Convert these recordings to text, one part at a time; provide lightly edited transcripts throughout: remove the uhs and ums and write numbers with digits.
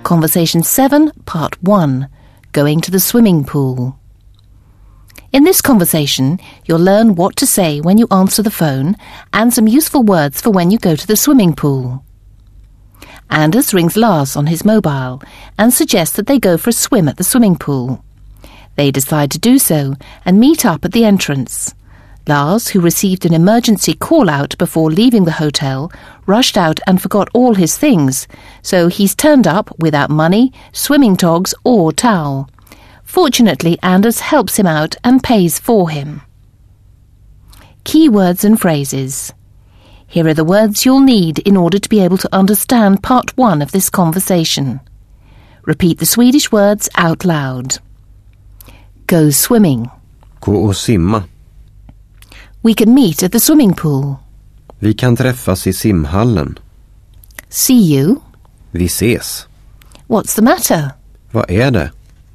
Conversation 7, Part 1, Going to the Swimming Pool. In this conversation, you'll learn what to say when you answer the phone and some useful words for when you go to the swimming pool. Anders rings Lars on his mobile and suggests that they go for a swim at the swimming pool. They decide to do so and meet up at the entrance. Lars, who received an emergency call-out before leaving the hotel, rushed out and forgot all his things, so he's turned up without money, swimming togs or towel. Fortunately, Anders helps him out and pays for him. Key words and phrases. Here are the words you'll need in order to be able to understand part 1 of this conversation. Repeat the Swedish words out loud. Go swimming. Gå och simma. We can meet at the swimming pool. Vi kan träffas i simhallen. See you. Vi ses. What's the matter? Vad är det?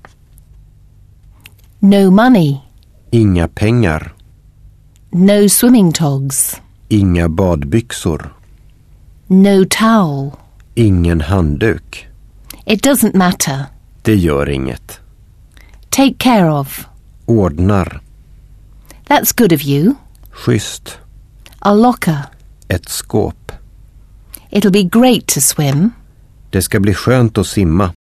No money. Inga pengar. No swimming togs. Inga badbyxor. No towel. Ingen handduk. It doesn't matter. Det gör inget. Take care of. Ordnar. That's good of you. Schysst. A locker. Ett skåp. It'll be great to swim. Det ska bli skönt att simma.